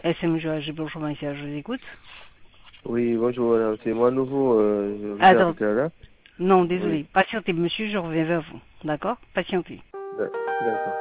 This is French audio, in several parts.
SMGH, bonjour Maïssa, je vous écoute. Oui, bonjour, madame. C'est moi à nouveau. Je vous ai Attends, appelé tout à l'heure. non, Oui, désolé. Patientez, monsieur, je reviens vers vous. D'accord? Patientez. d'accord.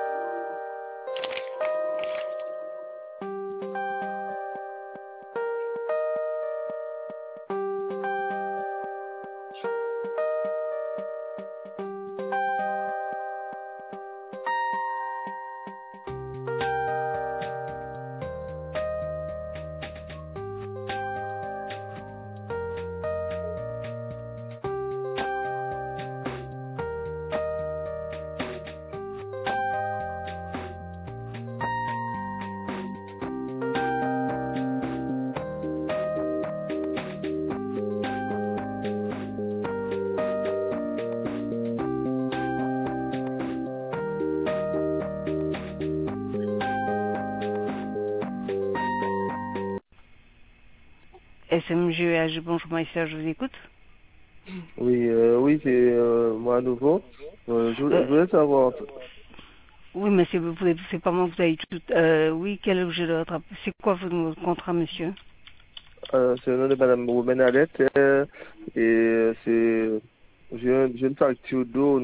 SMGH, bonjour Maïssa, je vous écoute. Oui, oui, c'est moi à nouveau. Je Euh, voulais savoir, oui, monsieur, c'est pas moi que vous avez tout. Oui, quel objet de votre. C'est quoi votre contrat, monsieur? c'est le nom de madame Romaine Alette, c'est, j'ai une facture d'eau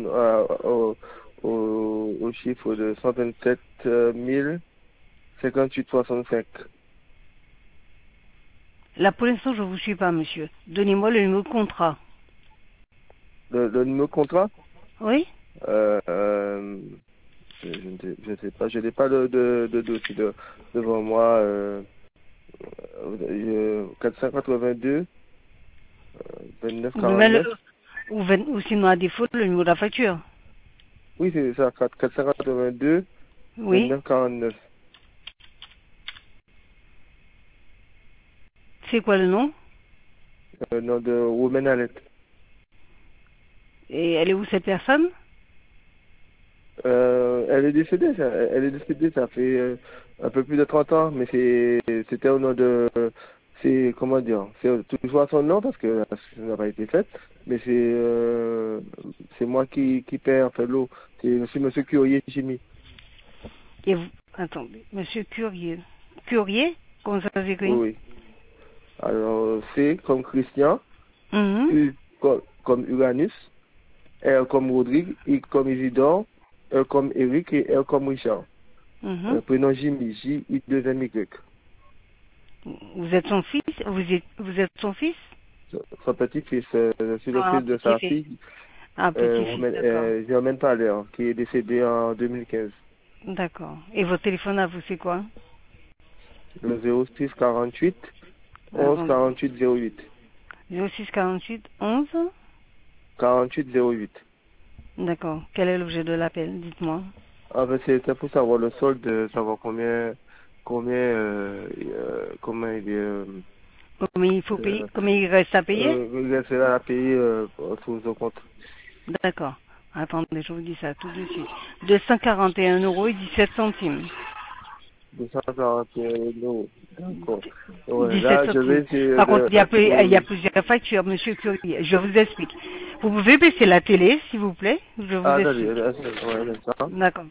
au chiffre de 127 58,65. Là, pour l'instant, je vous suis pas, monsieur. Donnez-moi le numéro de contrat. Le numéro de contrat? Oui? Euh, euh, je ne sais pas, je n'ai pas de dossier devant moi. 482 29 Ou, même 49. ou sinon, à défaut, le numéro de la facture. Oui, c'est ça, 482 Oui? 29 49. C'est quoi le nom? Nom de Romaine Alette. Et elle est où cette personne? Elle est décédée, ça fait un peu plus de 30 ans, mais c'était au nom de, c'est, comment dire, c'est toujours à son nom parce que ça n'a pas été fait, mais c'est moi qui paie en fait l'eau. C'est monsieur Curier Jimmy. Et vous, attendez, monsieur Curier. Curier? Comment ça Oui, s'écrit? oui. Alors, C comme Christian, Mhm. U comme Uranus, R comme Rodrigue, I comme Isidore, E comme Eric et R comme Richard. Mhm. Prénom Jimmy, J-I 2 M Y. Vous êtes son fils? Vous êtes son fils? Son petit-fils, je suis le Ah, fils de sa petit-fils. fille, Ah, petit-fils, d'accord. Germaine Palais, qui est décédée en 2015. D'accord. Et votre téléphone à vous, c'est quoi? Le 06 48 11 Attendez. 48 08. 06 48 11. 48 08. D'accord. Quel est l'objet de l'appel? Dites-moi. Ah ben c'était pour savoir le solde, savoir comment il est, Combien il faut payer? euh, Combien il reste à payer? rester là à payer sous son compte. D'accord. Attendez, je vous dis ça tout de suite. 241 € et 17 centimes. 241 euros. D'accord. Ouais, 17 là, je centimes. vais essayer Par contre, de... il y a Oui. plusieurs factures, monsieur Curie. Je vous explique. Vous pouvez baisser la télé, s'il vous plaît? Je vous Ah, attendez, explique. ouais, c'est ça. D'accord.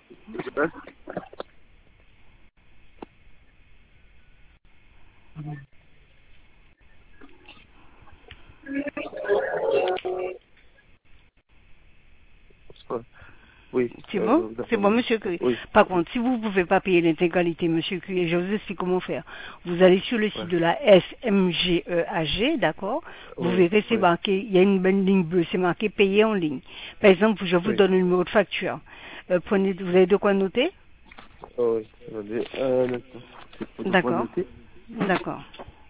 Oui, C'est bon? C'est d'accord. bon, monsieur Curie. Oui, Par contre, si vous ne pouvez pas payer l'intégralité, monsieur Curie, je vous explique comment faire. Vous allez sur le ouais, site de la SMGEAG, d'accord? Vous oui, verrez, c'est oui. marqué, il y a une bonne ligne bleue, c'est marqué payer en ligne. Par exemple, je vous Oui. donne le numéro de facture. Prenez, vous avez de quoi noter? Oh, oui. Attendez, un instant. C'est pour de quoi D'accord. noter. D'accord.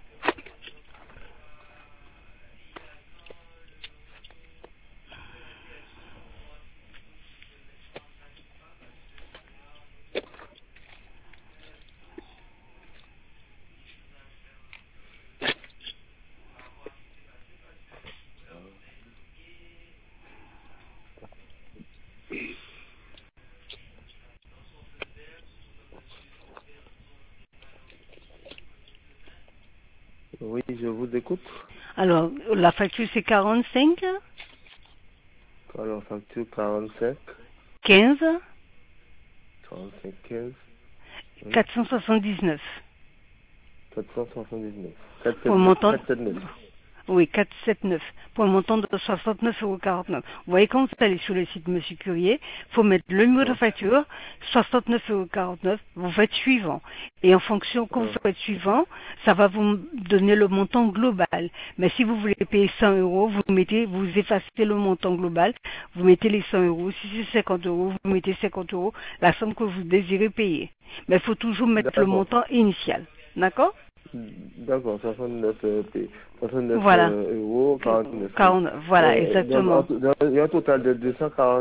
Oui, je vous écoute. Alors, la facture, c'est 45 Alors, facture 45, 15 45, 15. Oui. 479. 779. Pour le montant, 479. oui, 479, pour un montant de 69,49 €. Vous voyez, quand vous allez sur le site Monsieur Courrier, il faut mettre le numéro de facture, 69,49 €, vous faites suivant. Et en fonction, quand vous faites suivant, ça va vous donner le montant global. Mais si vous voulez payer 100 €, vous effacez le montant global, vous mettez les 100 €. Si c'est 50 €, vous mettez 50 €, la somme que vous désirez payer. Mais il faut toujours mettre le montant initial. D'accord? D'accord, 69, 69 Voilà. euros, 49. 40, voilà, Donc, exactement. il y a un total de 240,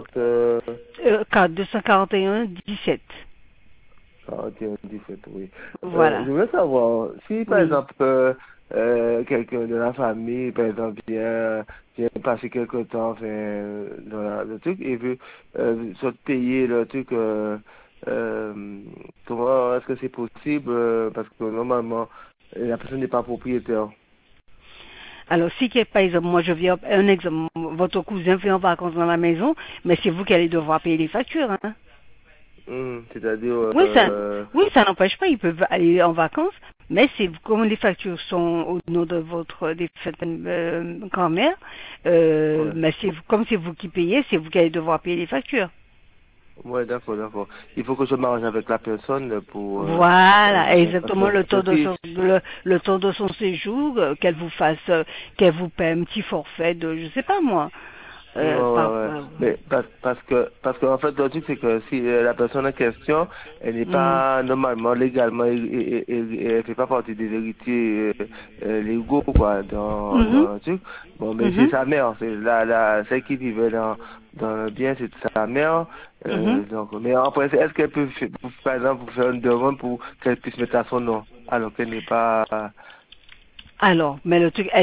241,17. 41, 17, oui. Voilà. Je voulais savoir, si par Oui. exemple, quelqu'un de la famille, par exemple, vient passer quelque temps dans le truc et veut se payer le truc, comment est-ce que c'est possible? Parce que normalement, la personne n'est pas propriétaire. Alors, si, par exemple, moi je viens, un exemple, votre cousin vient en vacances dans la maison, mais c'est vous qui allez devoir payer les factures, hein. C'est-à-dire, Oui, ça n'empêche pas, ils peuvent aller en vacances, mais c'est comme les factures sont au nom de votre grand-mère, ouais. mais comme c'est vous qui payez, c'est vous qui allez devoir payer les factures. Ouais, d'accord, d'accord. Il faut que je m'arrange avec la personne pour... Voilà, parce exactement le temps que de si... le temps de son séjour, qu'elle vous fasse, qu'elle vous paie un petit forfait de, je sais pas moi, Ouais, ouais, ouais. par, Mais parce que en fait, le truc, c'est que si la personne en question, elle n'est mhm, pas normalement, légalement, elle fait pas partie des héritiers légaux, quoi, mhm, dans le truc. Bon, mais c'est mhm, sa mère, c'est celle qui vivait dans le bien, c'est sa mère. mhm. Donc, mais après, est-ce qu'elle peut, par exemple, vous faire une demande pour qu'elle puisse mettre à son nom, alors qu'elle n'est pas... Alors, mais le truc,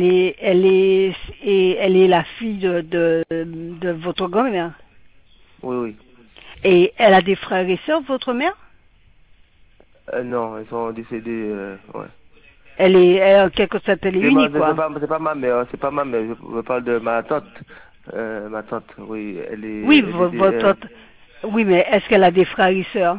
elle est la fille de votre grand-mère. Oui, oui. Et elle a des frères et sœurs, votre mère? Non, ils sont décédés, ouais. Elle en quelque sorte, elle est unique, quoi. C'est pas ma mère, c'est pas ma mère, je parle de ma tante. Ma tante, oui, Oui, elle était, oui, mais est-ce qu'elle a des frères et sœurs?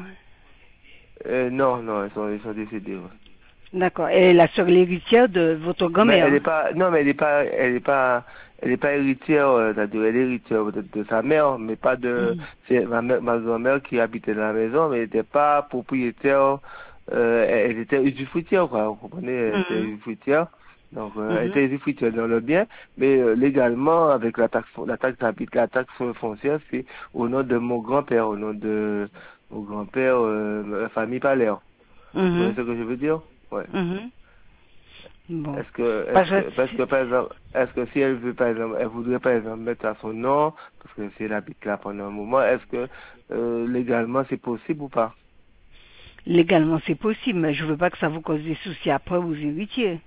non, non, ils sont décédés, ouais. D'accord. Elle est la sœur l'héritière de votre Mais elle grand-mère. est pas, non, mais elle est pas héritière, c'est-à-dire elle est héritière de sa mère, mais pas de, Mhm. c'est ma grand-mère qui habitait dans la maison, mais elle n'était pas propriétaire, elle était usufruitière, quoi, vous comprenez, elle était Mhm. usufruitière. Donc, elle Mhm. était usufruitière dans le bien, mais légalement, avec la taxe foncière, c'est au nom de mon grand-père, au nom de mon grand-père, famille Palaire. Vous voyez Mhm. ce que je veux dire? Ouais. Mhm. Bon. Parce que, par exemple, est-ce que si elle veut, par exemple, elle voudrait, par exemple, mettre à son nom, parce que si elle habite là pendant un moment, est-ce que, légalement, c'est possible ou pas? Légalement, c'est possible, mais je veux pas que ça vous cause des soucis après aux héritiers.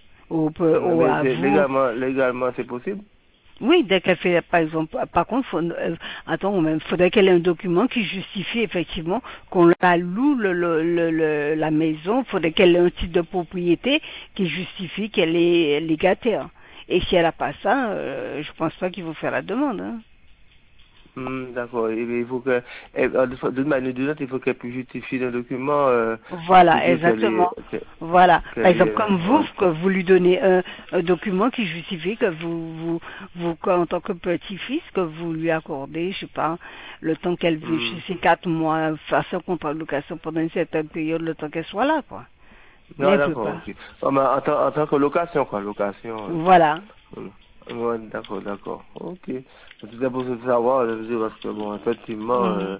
Ou Mais à c'est vous. légalement, c'est possible? Oui, dès qu'elle fait, par exemple, par contre, attends, il faudrait qu'elle ait un document qui justifie effectivement qu'on la loue la maison. Il faudrait qu'elle ait un titre de propriété qui justifie qu'elle est légataire. Et si elle n'a pas ça, je pense pas qu'ils vont faire la demande, hein. D'accord. Et il faut que, d'une manière ou d'une autre, il faut qu'elle puisse justifier le document, pour Voilà, dire exactement. Voilà. Par qu'elle est, exemple, comme vous, ouais. que vous lui donnez un document qui justifie que en tant que petit-fils, que vous lui accordez, je sais pas, le temps qu'elle vit Hmm. chez ses 4 mois, faire son contrat de location pendant une certaine période, le temps qu'elle soit là, quoi. Mais Non, elle peut d'accord, pas. ok. Non, mais en tant que location, quoi, location. Voilà. Ouais, d'accord, d'accord. Ok. Tout d'abord, pour savoir, je veux dire, parce que bon, effectivement, Mhm.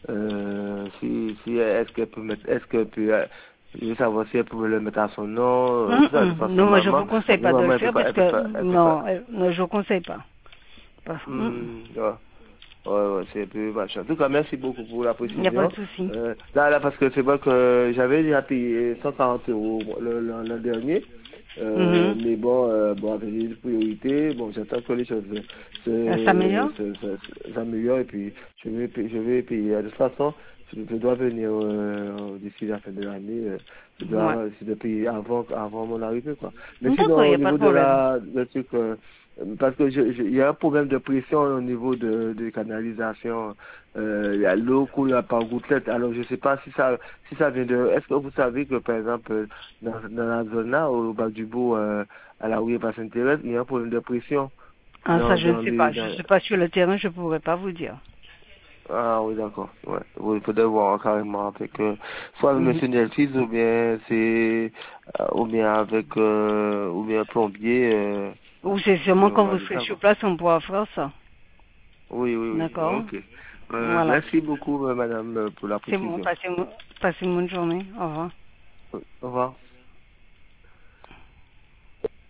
si est-ce qu'elle peut mettre, est-ce qu'elle peut, je veux savoir si elle peut le mettre à son nom, tout ça, parce que Non, moi je vous conseille pas de le normalement, faire parce que elle peut pas. non, non, je vous conseille pas. Ouais. Ouais, ouais, c'est un peu machin. En tout cas, merci beaucoup pour la Il n'y a pas précision. de souci. Là, parce que c'est vrai que j'avais déjà payé 140 euros l'an dernier. Mhm. Mais bon, avec les priorités, bon, j'attends que les choses Ça m'améliore? s'améliorent et puis je vais payer. De toute façon, je dois venir d'ici la fin de l'année. Je Ouais. dois essayer de payer avant mon arrivée, quoi. Mais sinon, D'accord, il n'y au a pas de niveau de problème. le truc, Parce que il y a un problème de pression au niveau des canalisations. Il y a l'eau coule par gouttelette. Alors, je ne sais pas si ça vient de... Est-ce que vous savez que, par exemple, dans la zone là, au bas du Beau, à la rue par Sainte-Thérèse, il y a un problème de pression Ah, ça, je ne dans sais les... pas. Je ne sais pas sur le terrain, je ne pourrais pas vous dire. Ah oui, d'accord. Ouais. Oui, il faudrait voir carrément avec soit Mhm. monsieur Neltis ou bien ou bien avec ou bien un plombier. Ou c'est Et sûrement on quand va vous le serez sur savoir. place, on pourra faire ça. Oui, oui, oui. D'accord? Ok. Voilà. Merci beaucoup, madame, pour la C'est bon. précision. Passez une bonne journée. Au revoir. Au revoir.